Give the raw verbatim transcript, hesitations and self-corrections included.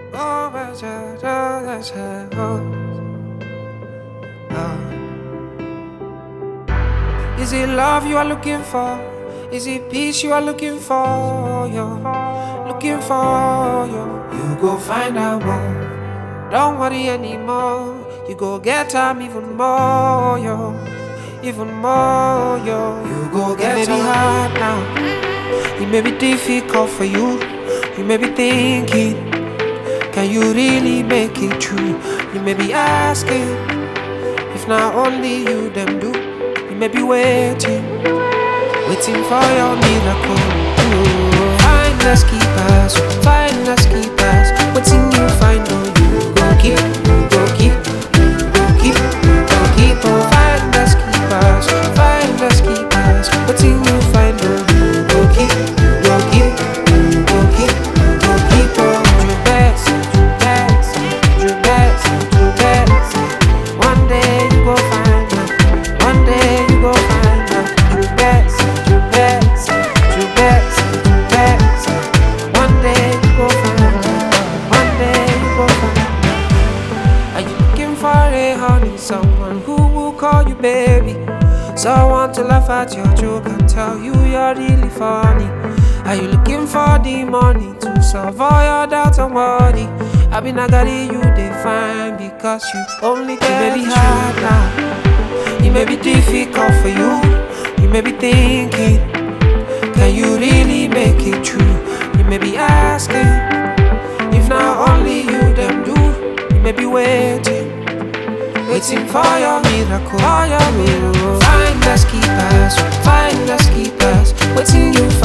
Oh, my child, oh, my child, oh, oh. Is it love you are looking for? Is it peace you are looking for? Yo, looking for yo. You go find out more. Don't worry anymore. You go get time even more, yo, even more, yo. You go get it may be hard now. It may be difficult for you. You may be thinking, can you really make it true? You may be asking, if not only you them do. You may be waiting, waiting for your miracle. Ooh. Find us keepers, find us keepers. Waiting you find on you go keep, go keep, go keep, go keep on. Find us keepers, find us keepers. Waiting you find on you go keep, go keep, go keep, go keep on. Do best, do best, do best, do best. One day you go find her, one day you go find her. Do best, do best, do best, do best. One day you go find her, one day you go find her. Are you looking for a honey, someone who will call you baby? Someone to laugh at your joke and tell you you're really funny. Are you looking for the money to solve all your doubts and worry? I been I got it, you define because you only get it may be hard now. It may be difficult for you. You may be thinking, can you really make it true? You may be asking, if not only you them do. You may be waiting, waiting for your miracle, for your miracle. Find us keepers, find us keepers. Waiting you